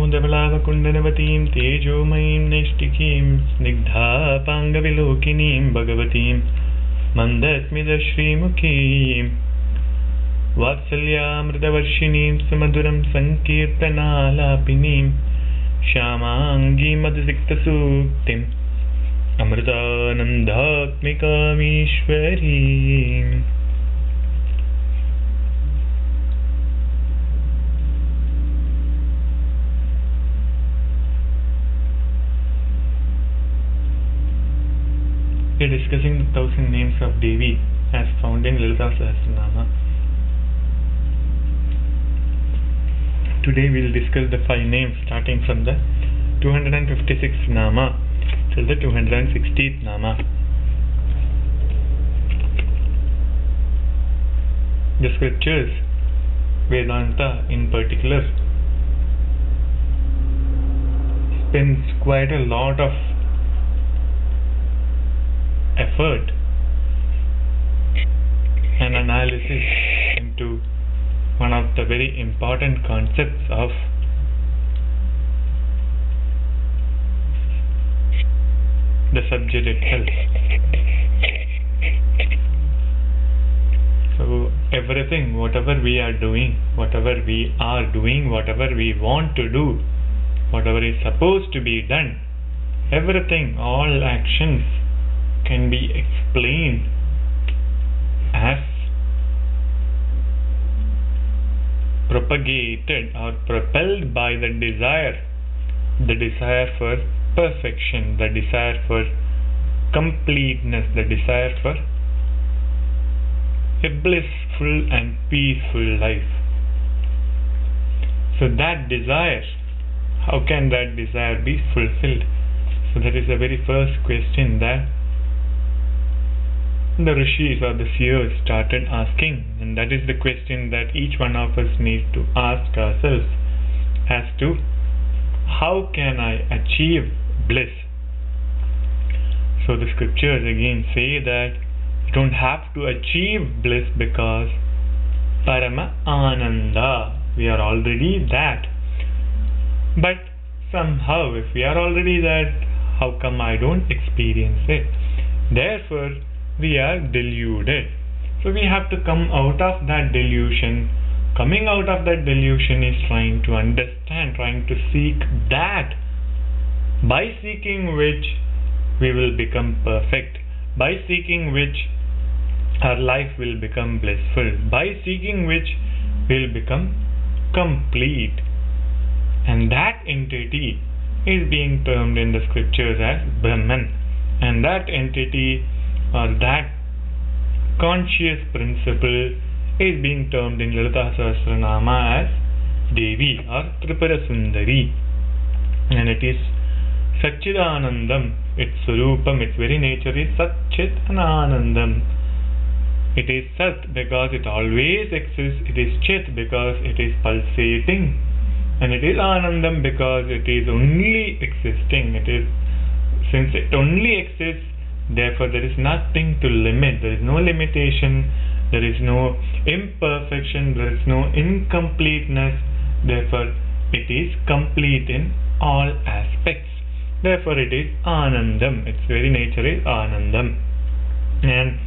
धवलावकुण्डनवतीं तेजोमयीं नैष्टिकीं स्निग्धापाङ्गविलोकिनीं भगवतीं मन्दस्मितश्रीमुखीं वात्सल्यामृतवर्षिणीं सुमधुरं सङ्कीर्तनालापिनीं श्यामाङ्गीमधुसिक्तसूक्तिम् अमृतानन्दात्मिकामीश्वरीम्. We are discussing the 1000 names of Devi as found in Lalita Sahasranama. Today we will discuss the 5 names starting from the 256th Nama till the 260th Nama. The scriptures, Vedanta in particular, spends quite a lot of effort and analysis into one of the very important concepts of the subject itself. So everything, whatever we are doing, whatever we want to do, whatever is supposed to be done, everything, all actions can be explained as propagated or propelled by the desire for perfection, the desire for completeness, the desire for a blissful and peaceful life. So that desire, how can that desire be fulfilled? So that is the very first question that the rishis or the seers started asking, and that is the question that each one of us needs to ask ourselves as to how can I achieve bliss. So the scriptures again say that you don't have to achieve bliss because Parama Ananda, we are already that. But somehow if we are already that, how come I don't experience it? Therefore we are deluded. So we have to come out of that delusion. Coming out of that delusion is trying to understand, trying to seek that, by seeking which we will become perfect, by seeking which our life will become blissful, by seeking which we will become complete. And that entity is being termed in the scriptures as Brahman, and that entity or that conscious principle is being termed in Lalita Sahasranama as Devi or Tripura Sundari, and it is Satchidanandam. Its Surupam, its very nature is Satchit Anandam. It is Sat because it always exists, it is Chit because it is pulsating, and it is Anandam because it is only existing. It is, since it only exists, therefore there is nothing to limit, there is no limitation, there is no imperfection, there is no incompleteness. Therefore it is complete in all aspects. Therefore it is Anandam, its very nature is Anandam. And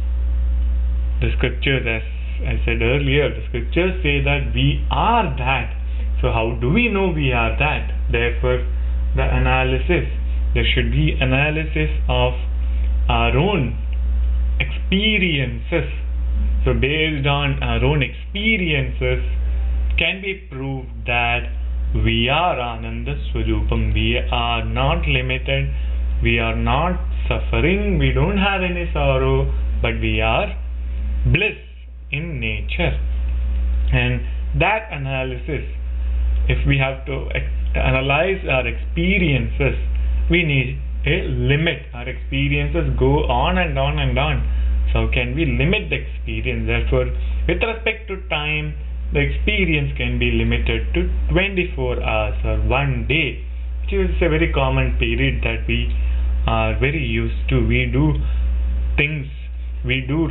the scriptures, as I said earlier, the scriptures say that we are that. So how do we know we are that? Therefore the analysis, there should be analysis of our own experiences. So based on our own experiences can be proved that we are Ananda Swarupam. We are not limited, we are not suffering, we don't have any sorrow, but we are bliss in nature. And that analysis, if we have to analyze our experiences, we need a limit. Our experiences go on and on and on. So can we limit the experience? Therefore, with respect to time, the experience can be limited to 24 hours or 1 day, which is a very common period that we are very used to. We do things, we do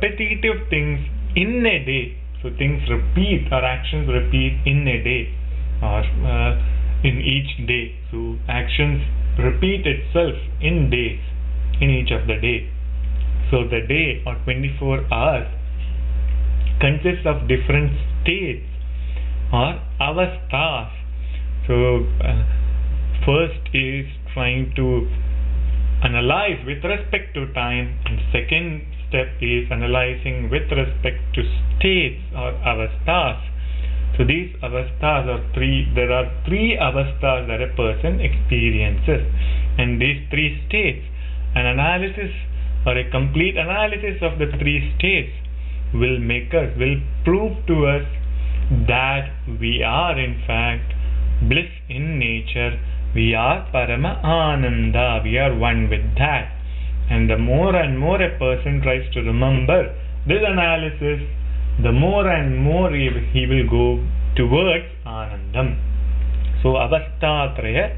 repetitive things in a day. So things repeat, our actions repeat in a day. or in each day. So actions repeat itself in days, in each of the day. So the day or 24 hours consists of different states or avasthas. So first is trying to analyze with respect to time, and second step is analyzing with respect to states or avasthas. So these avasthas are three. There are three avasthas that a person experiences, and these three states, an analysis or a complete analysis of the three states will prove to us that we are in fact bliss in nature. We are Parama Ananda. We are one with that. And the more and more a person tries to remember this analysis, the more and more he will go towards Anandam. So Avasthatraya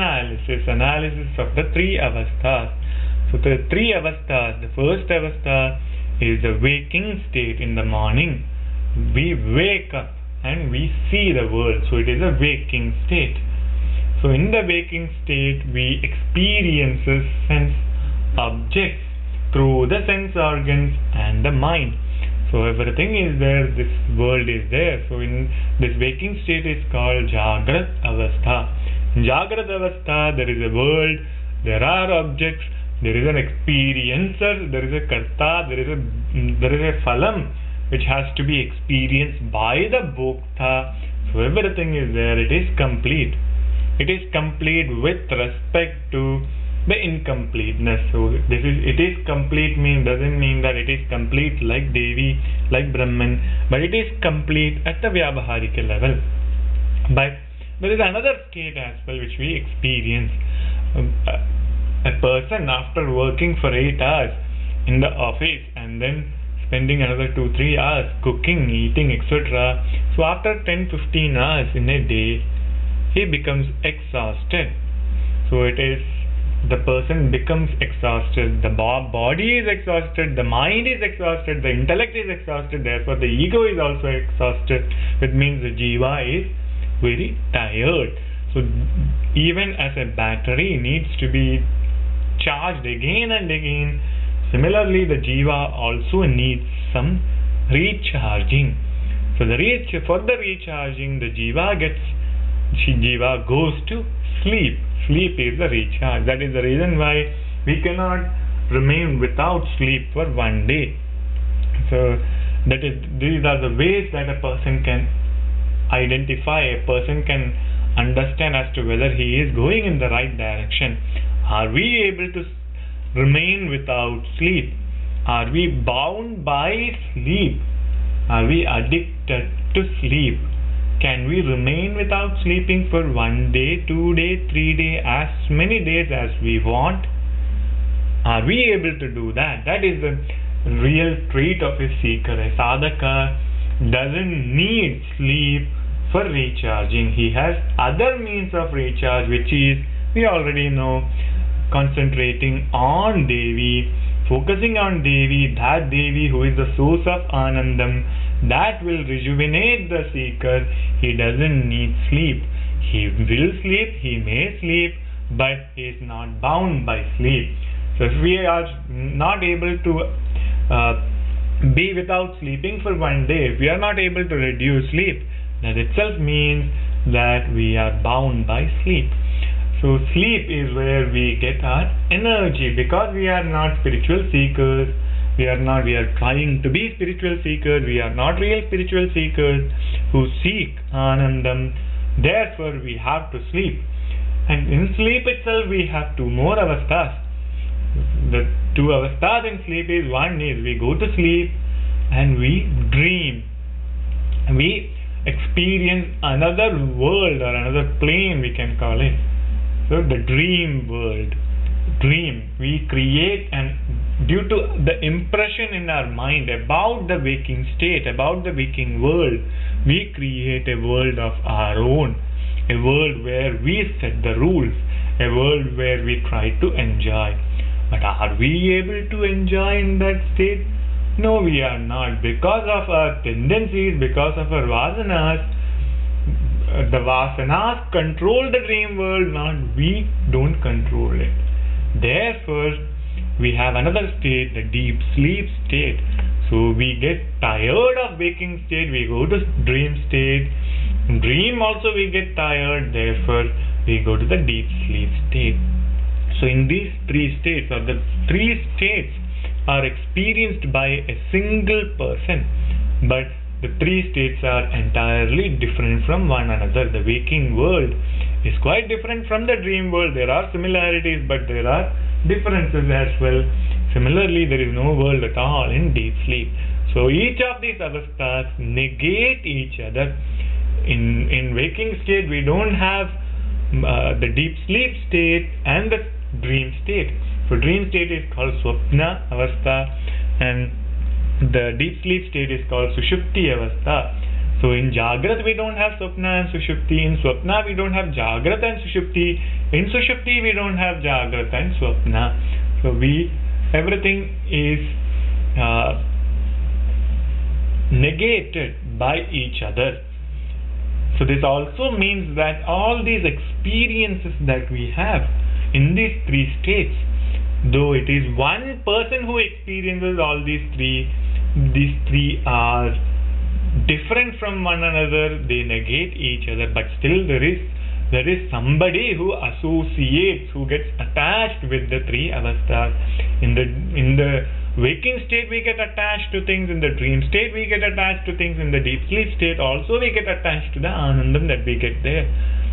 analysis of the three avasthas. So the three avasthas, the first avastha is the waking state in the morning. We wake up and we see the world. So it is a waking state. So in the waking state we experience sense objects through the sense organs and the mind. So everything is there, this world is there. So in this waking state is called Jagrat Avastha. In Jagrat Avastha there is a world, there are objects, there is an experiencer, there is a karta, there is a phalam which has to be experienced by the bhokta. So everything is there, it is complete. It is complete with respect to the incompleteness. So it is complete doesn't mean that it is complete like Devi, like Brahman, but it is complete at the Vyavaharika level. But there is another state as well which we experience. A person after working for 8 hours in the office and then spending another 2-3 hours cooking, eating, etc. So after 10-15 hours in a day, he becomes exhausted. So it is the person becomes exhausted, the body is exhausted, the mind is exhausted, the intellect is exhausted, therefore the ego is also exhausted, which means the jiva is very tired. So even as a battery needs to be charged again and again, similarly the jiva also needs some recharging. So for the recharging, the jiva goes to sleep. Sleep is the recharge. That is the reason why we cannot remain without sleep for one day. So these are the ways that a person can identify, a person can understand as to whether he is going in the right direction. Are we able to remain without sleep? Are we bound by sleep? Are we addicted to sleep? Can we remain without sleeping for 1 day, 2 days, 3 days, as many days as we want? Are we able to do that? That is the real trait of a seeker. A sadhaka doesn't need sleep for recharging. He has other means of recharge, which is, we already know, concentrating on Devi, focusing on Devi, that Devi who is the source of Anandam. That will rejuvenate the seeker. He doesn't need sleep. He will sleep, he may sleep, but he is not bound by sleep. So if we are not able to be without sleeping for 1 day, if we are not able to reduce sleep, that itself means that we are bound by sleep. So sleep is where we get our energy, because we are not spiritual seekers. We are trying to be spiritual seekers. We are not real spiritual seekers who seek Anandam. Therefore we have to sleep. And in sleep itself we have 2 more avasthas. The 2 avasthas in sleep is, one is we go to sleep and we dream. We experience another world or another plane, we can call it. So the dream world. We create, and due to the impression in our mind about the waking state, about the waking world, we create a world of our own, a world where we set the rules, a world where we try to enjoy. But are we able to enjoy in that state? No, we are not. Because of our tendencies, because of our vasanas, the vasanas control the dream world, not we don't control it. Therefore, we have another state, the deep sleep state. So we get tired of waking state, we go to dream state. Dream also we get tired, therefore we go to the deep sleep state. So in these three states, or the three states are experienced by a single person, but the three states are entirely different from one another. The waking world is quite different from the dream world. There are similarities, but there are differences as well. Similarly, there is no world at all in deep sleep. So each of these avasthas negate each other. In waking state, we don't have the deep sleep state and the dream state. So dream state is called swapna avastha, and the deep sleep state is called sushupti avastha. So in Jagrat we don't have swapna and sushupti. In swapna we don't have Jagrat and sushupti. In sushupti we don't have Jagrat and swapna. So everything is negated by each other. So this also means that all these experiences that we have in these three states, though it is one person who experiences all these three are different from one another, they negate each other, but still there is somebody who associates, who gets attached with the three avasthas. In the waking state we get attached to things, in the dream state we get attached to things, in the deep sleep state also we get attached to the anandam that we get there.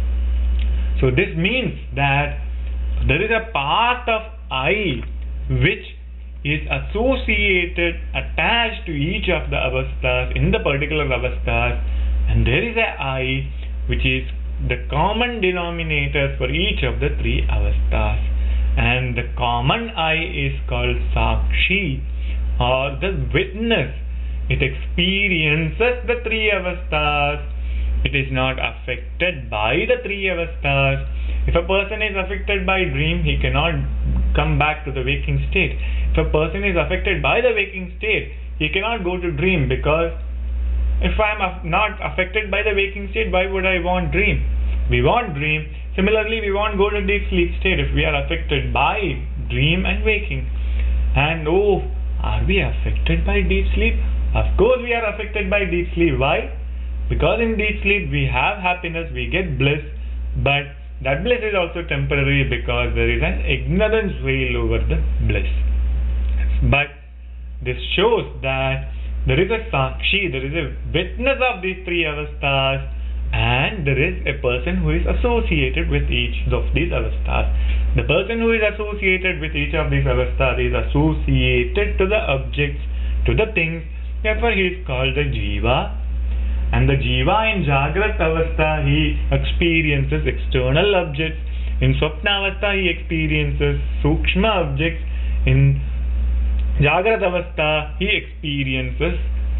So this means that there is a part of I which is associated, attached to each of the avasthas, in the particular avasthas, and there is a I which is the common denominator for each of the three avasthas, and the common I is called Sakshi, or the witness. It experiences the three avasthas. It is not affected by the three avasthas. If a person is affected by dream, he cannot come back to the waking state. If a person is affected by the waking state, he cannot go to dream, because if I am not affected by the waking state, why would I want dream? We want dream. Similarly, we won't go to deep sleep state if we are affected by dream and waking. And are we affected by deep sleep? Of course we are affected by deep sleep. Why? Because in deep sleep we have happiness, we get bliss, but that bliss is also temporary because there is an ignorance veil over the bliss. But this shows that there is a Sakshi, there is a witness of these three avasthas, and there is a person who is associated with each of these avasthas. The person who is associated with each of these avasthas is associated to the objects, to the things, therefore he is called the Jiva. And the Jiva in Jagrat avastha, he experiences external objects. In Swapna avastha, he experiences Sukshma objects. In Jagrat avastha, he experiences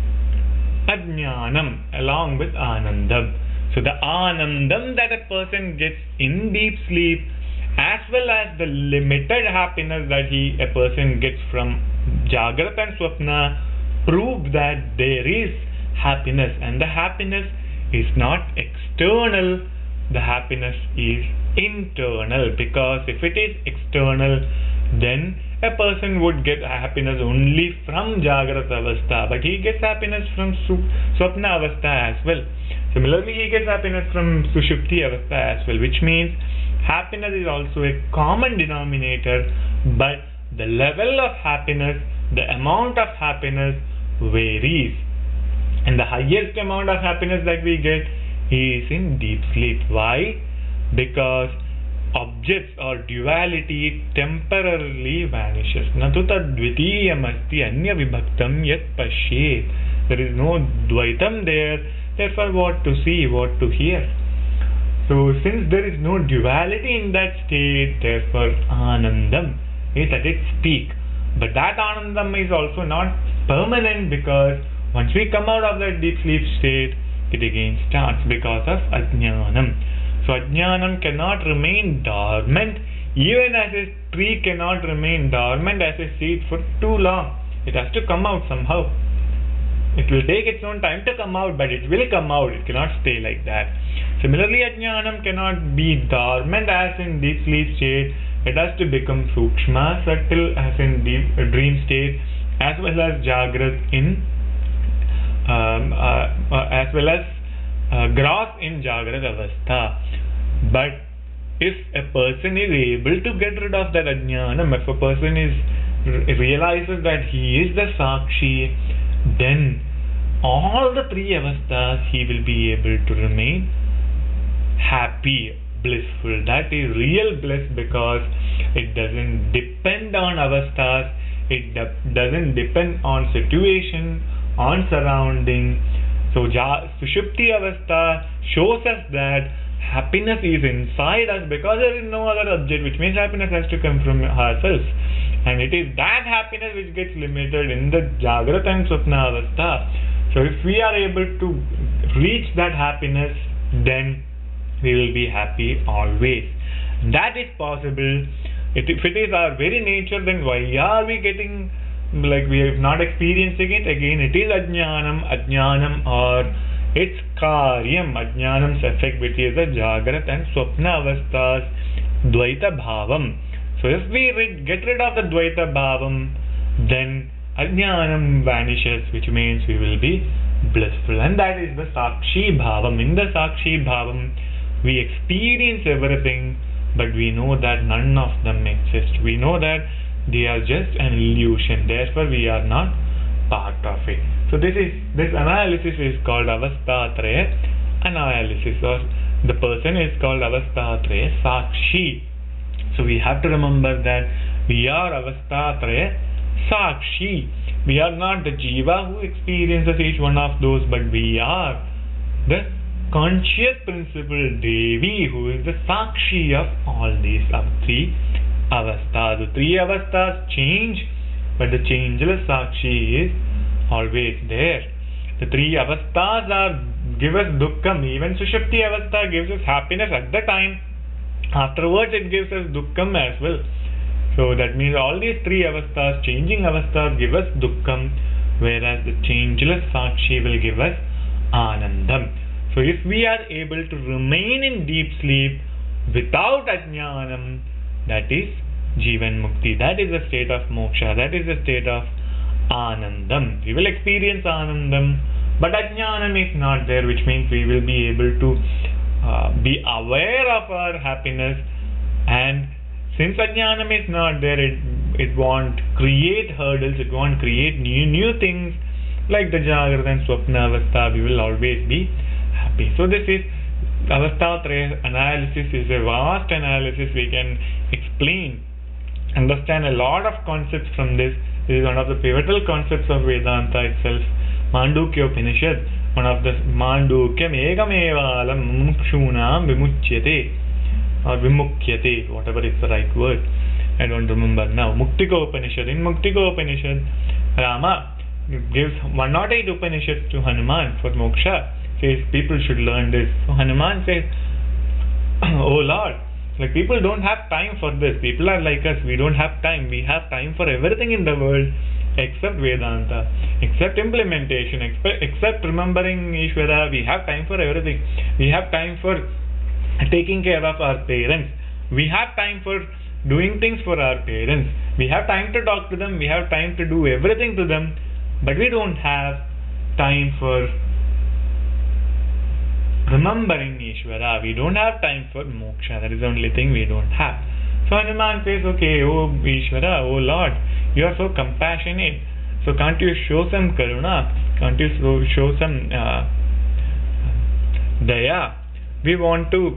Ajnanam along with Anandam. So the Anandam that a person gets in deep sleep, as well as the limited happiness that a person gets from Jagrat and Swapna, prove that there is happiness, and the happiness is not external, the happiness is internal. Because if it is external, then a person would get happiness only from Jagrat avastha, but he gets happiness from Swapna avastha as well. Similarly, he gets happiness from Sushupti avastha as well, which means happiness is also a common denominator, but the level of happiness, the amount of happiness varies. And the highest amount of happiness that we get is in deep sleep. Why? Because objects or duality temporarily vanishes. Natu tadvitiyam asti anya vibhaktam yat pashyet. There is no dvaitam there, therefore what to see, what to hear. So since there is no duality in that state, therefore Anandam is at its peak. But that Anandam is also not permanent, because once we come out of that deep sleep state, it again starts because of Ajnanam. So Ajnanam cannot remain dormant, even as a tree cannot remain dormant as a seed for too long. It has to come out somehow. It will take its own time to come out, but it will come out. It cannot stay like that. Similarly, Ajnanam cannot be dormant as in deep sleep state. It has to become Sukshma, subtle as in deep dream state, as well as Jagrat in as well as gross in Jagrat Avastha. But if a person is able to get rid of that Ajnanam, if a person realizes that he is the Sakshi, then all the three avasthas he will be able to remain happy, blissful. That is real bliss, because it doesn't depend on avasthas, it doesn't depend on situation, on surrounding. So Sushupti avastha shows us that happiness is inside us, because there is no other object, which means happiness has to come from ourselves. And it is that happiness which gets limited in the Jagrat and Swapna avastha. So if we are able to reach that happiness, then we will be happy always. That is possible. If it is our very nature, then why are we getting, like, we are not experiencing it? Again, it is Ajnanam or its Karyam, Ajnanam's effect, which is the Jagrat and Swapna avasthas, Dvaita Bhavam. So if we get rid of the Dvaita Bhavam, then Ajnanam vanishes, which means we will be blissful. And that is the Sakshi Bhavam. In the Sakshi Bhavam, we experience everything, but we know that none of them exist. We know that they are just an illusion. Therefore, we are not part of it. So this analysis is called Avasthatraya analysis, or the person is called Avasthatraya Sakshi. So we have to remember that we are Avasthatraya Sakshi. We are not the Jiva who experiences each one of those, but we are the conscious principle Devi who is the Sakshi of all these three avasthas. The three avasthas change, but the changeless Sakshi is always there. The three avasthas give us dukkham. Even Sushupti avastha gives us happiness at the time. Afterwards it gives us dukkham as well. So that means all these three avasthas, changing avasthas, give us dukkham, whereas the changeless Sakshi will give us anandam. So if we are able to remain in deep sleep without ajnanam, that is Jivan Mukti. That is the state of moksha. That is the state of anandam. We will experience anandam, but ajnanam is not there, which means we will be able to be aware of our happiness. And since ajnanam is not there, it won't create hurdles, it won't create new things like the Jagrata and Swapna avastha. We will always be happy. So this is Avasthatraya analysis, is a vast analysis. We can understand a lot of concepts from this. This is one of the pivotal concepts of Vedanta itself. Mandukya Upanishad, one of the Mandukyam Egamevalam Mukshunam Vimuchyate or Vimukyate, whatever is the right word. I don't remember now. Muktika Upanishad. In Muktika Upanishad, Rama gives 108 Upanishads to Hanuman for moksha. Says people should learn this. So Hanuman says, oh Lord, like, people don't have time for this. People are like us. We don't have time. We have time for everything in the world except Vedanta, except implementation, except remembering Ishvara. We have time for everything. We have time for taking care of our parents. We have time for doing things for our parents. We have time to talk to them. We have time to do everything to them. But we don't have time for remembering Ishvara. We don't have time for moksha. That is the only thing we don't have. So Hanuman says, okay, oh Ishvara, oh Lord, you are so compassionate. So can't you show some karuna? Can't you show some daya? We want to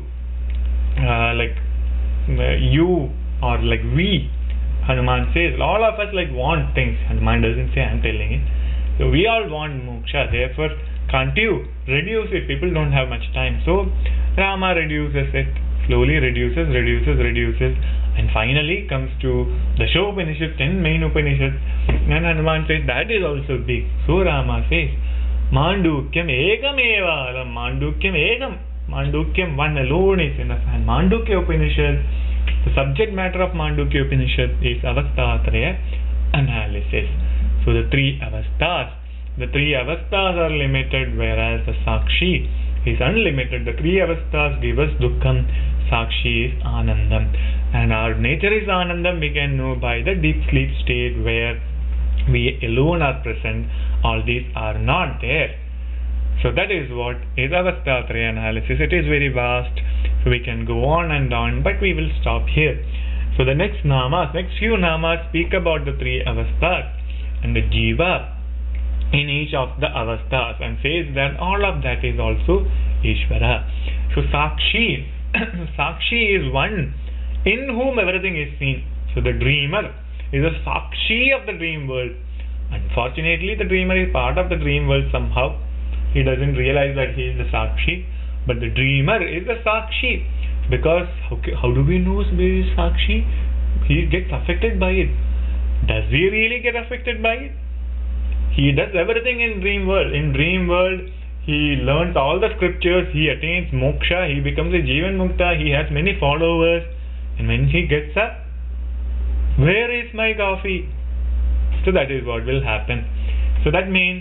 you or like we. Hanuman says, all of us want things. Hanuman doesn't say, I'm telling it. So we all want moksha. Therefore, can't you reduce it? People don't have much time. So Rama reduces it, slowly reduces, and finally comes to the Show Upanishad, 10 main Upanishads. And Hanuman says that is also big. So Rama says, Mandukyam Egam Evalam, Mandukyam Egam. Mandukyam, one alone is enough. And Mandukya Upanishad, the subject matter of Mandukya Upanishad is Avasthatraya analysis. So the three avasthas are limited, whereas the Sakshi is unlimited. The three avasthas give us dukkham. Sakshi is anandam. And our nature is anandam, we can know by the deep sleep state where we alone are present. All these are not there. So that is what is avasthatraya analysis. It is very vast, so we can go on and on, but we will stop here. So the next few namas speak about the three avasthas and the jiva in each of the avasthas, and says that all of that is also Ishvara. So Sakshi, Sakshi is one in whom everything is seen. So the dreamer is a Sakshi of the dream world. Unfortunately, the dreamer is part of the dream world somehow. He doesn't realize that he is the Sakshi, but the dreamer is the Sakshi. Because how do we know he is Sakshi? He gets affected by it. Does he really get affected by it? He does everything in dream world. In dream world, he learns all the scriptures, he attains moksha, he becomes a Jivan Mukta, he has many followers, and when he gets up, where is my coffee? So that is what will happen. So that means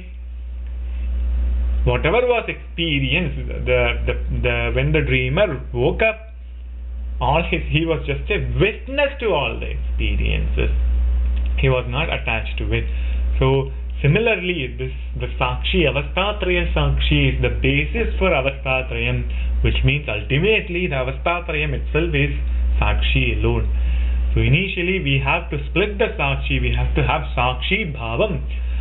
whatever was experienced, when the dreamer woke up, he was just a witness to all the experiences. He was not attached to it. So similarly, the Sakshi, Avasthatraya Sakshi is the basis for Avasthatrayam, which means ultimately the Avasthatrayam itself is Sakshi alone. So initially we have to split the Sakshi, we have to have Sakshi Bhavam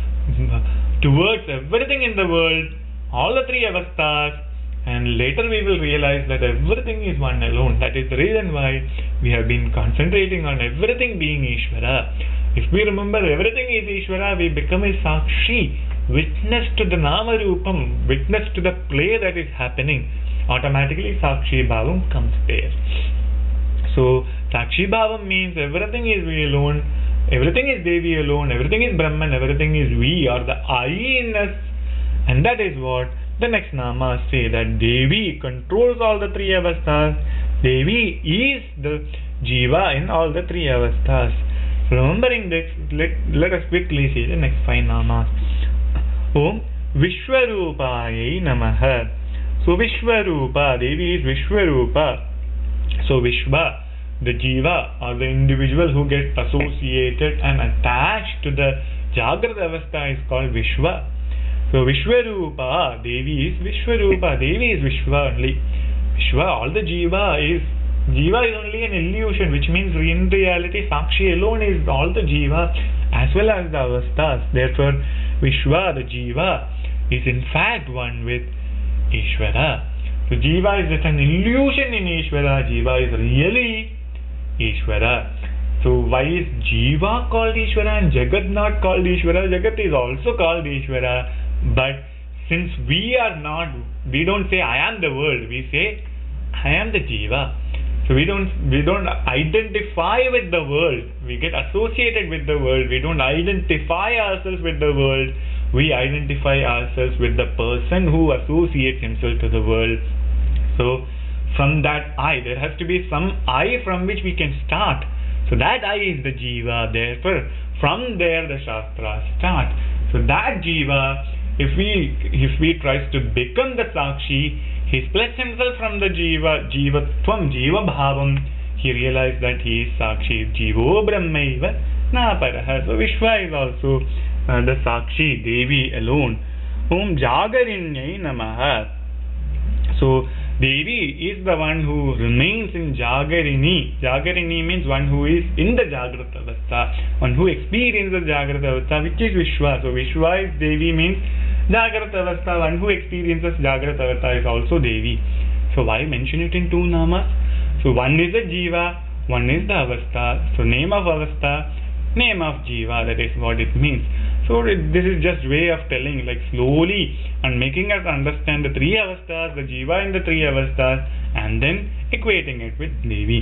towards everything in the world, all the three avasthas, and later we will realize that everything is one alone. That is the reason why we have been concentrating on everything being Ishvara. If we remember everything is Ishvara, we become a Sakshi, witness to the Nama Rupam, witness to the play that is happening. Automatically Sakshi Bhavam comes there. So Sakshi Bhavam means everything is we alone, everything is Devi alone, everything is Brahman, everything is we, or the I in us. And that is what the next namas say, that Devi controls all the three avasthas. Devi is the Jiva in all the three avasthas. Remembering this, let us quickly see the next five namas. Om Vishwarupayai Namaha. So Vishwarupa, Devi is Vishwarupa. So Vishwa, the Jiva or the individual who gets associated and attached to the Jagrata Avastha is called Vishwa. So Vishwarupa, Devi is Vishwarupa, Devi is Vishwa only. Vishwa, all the Jiva is only an illusion, which means in reality Sakshi alone is all the Jiva as well as the Avasthas. Therefore Vishwa, the Jiva, is in fact one with Ishvara. So Jiva is just an illusion in Ishvara, Jiva is really Ishvara. So why is Jiva called Ishvara and Jagat not called Ishvara? Jagat is also called Ishvara, but since we don't say I am the world, we say I am the Jiva. So we don't identify with the world. We get associated with the world. We don't identify ourselves with the world. We identify ourselves with the person who associates himself to the world. So from that I, there has to be some I from which we can start. So that I is the Jiva. Therefore, from there the Shastras start. So that Jiva, if he tries to become the Sakshi, he splits himself from the Jivatvam, Jiva Bhavam. He realized that he is Sakshi. Jivo Brahmaiva Na Paraha. So Vishwa is also the Sakshi, Devi alone. Om Jagarinyai Namaha. So Devi is the one who remains in Jagarini. Jagarini means one who is in the Jagrata Avastha, one who experiences Jagrata Avastha, which is Vishwa. So Vishwa is Devi means Jagrata Avastha, one who experiences Jagrata Avastha is also Devi. So why mention it in two namas? So one is the Jiva, one is the Avastha. So name of Avastha, name of Jiva, that is what it means. So this is just way of telling, like slowly, and making us understand the three avasthas, the Jiva in the three avasthas, and then equating it with Devi.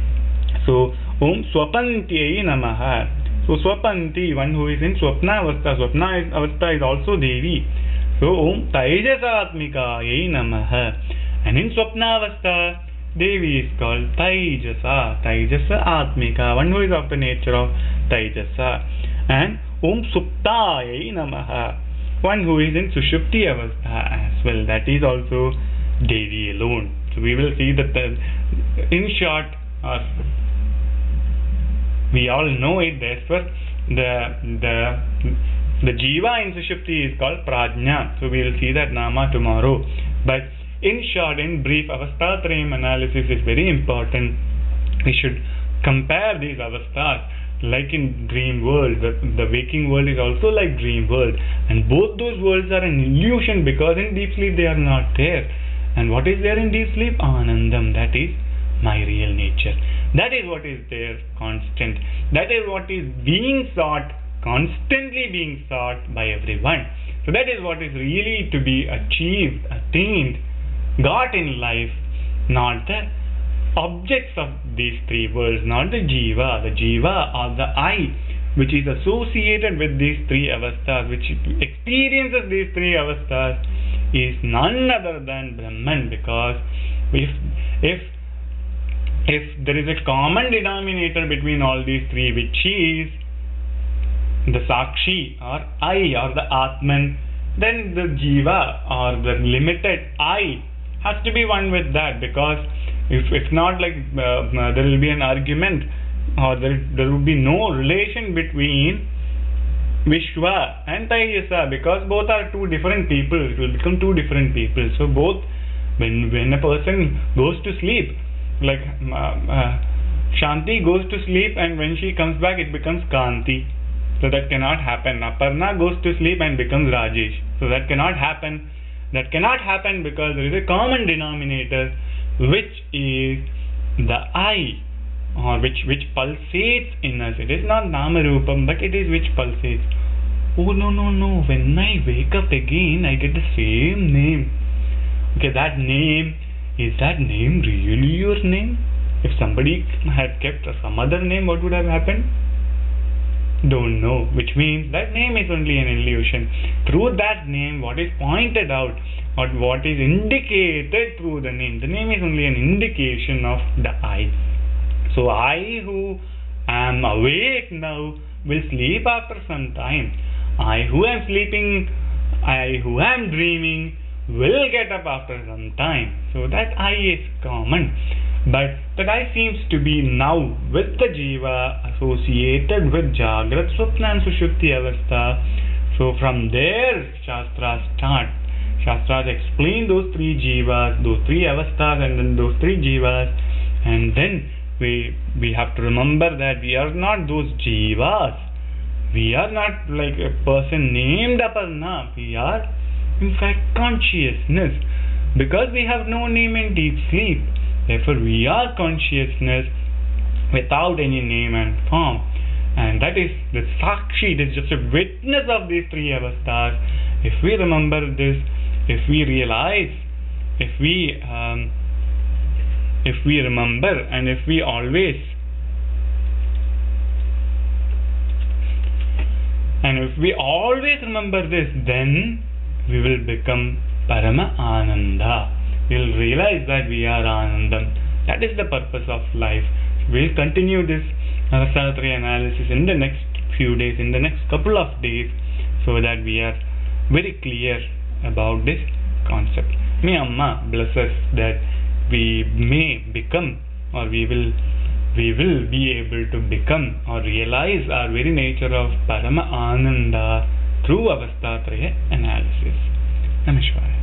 So Om Swapantyai Namaha. So Swapanti, one who is in Swapna Avastha. Swapna Avastha is also Devi. So Om Taijasatmikayai Namaha. And in Swapna Avastha, Devi is called Taijasa. Taijasa Atmika, one who is of the nature of Taijasa. And Om Suptayai Namaha, one who is in Sushupti Avastha as well. That is also Devi alone. So we will see that in short, we all know it, therefore the jiva in Sushupti is called Prajna. So we will see that nama tomorrow. But in short, in brief, Avasthatrayam analysis is very important. We should compare these avasthas. Like in dream world, the waking world is also like dream world, and both those worlds are an illusion, because in deep sleep they are not there. And what is there in deep sleep? Anandam, that is my real nature. That is what is there, constant. That is what is being sought, constantly being sought by everyone. So that is what is really to be achieved, attained, got in life, not the objects of these three worlds, not the jiva. The jiva, or the I, which is associated with these three avasthas, which experiences these three avasthas, is none other than Brahman. Because if there is a common denominator between all these three, which is the Sakshi or I or the Atman, then the jiva or the limited I has to be one with that. Because if not, like there will be an argument, or there will be no relation between Vishwa and Taijasa, because both are two different people. It will become two different people. So both, when a person goes to sleep, like Shanti goes to sleep, and when she comes back it becomes Kanti. So that cannot happen. Aparna goes to sleep and becomes Rajesh. So that cannot happen. That cannot happen because there is a common denominator, which is the I, or which pulsates in us. It is not Nama Rupam, but it is which pulsates. Oh no, when I wake up again, I get the same name. Okay, that name, is that name really your name? If somebody had kept some other name, what would have happened? Don't know. Which means that name is only an illusion. Through that name, what is pointed out, or what is indicated through the name is only an indication of the I. So I, who am awake now, will sleep after some time. I, who am sleeping, I, who am dreaming, will get up after some time. So that I is common. But that I seems to be now with the jiva associated with Jagrat, Swapna and Sushupti avastha. So from there Shastras start. Shastras explain those three jivas, those three avasthas, and then those three jivas. And then we have to remember that we are not those jivas. We are not like a person named Aparna. We are in fact consciousness, because we have no name in deep sleep. Therefore we are consciousness without any name and form. And that is the Sakshi. It is just a witness of these three avasthas. If we remember this, if we realize, if we remember, and if we always, remember this, then we will become Parama Ananda. We will realize that we are Anandam. That is the purpose of life. We will continue this Avasthatraya analysis in the next few days, in the next couple of days, so that we are very clear about this concept. May Amma bless us that we may become, or we will be able to become or realize our very nature of Parama Ananda through Avasthatraya analysis. Namaskar.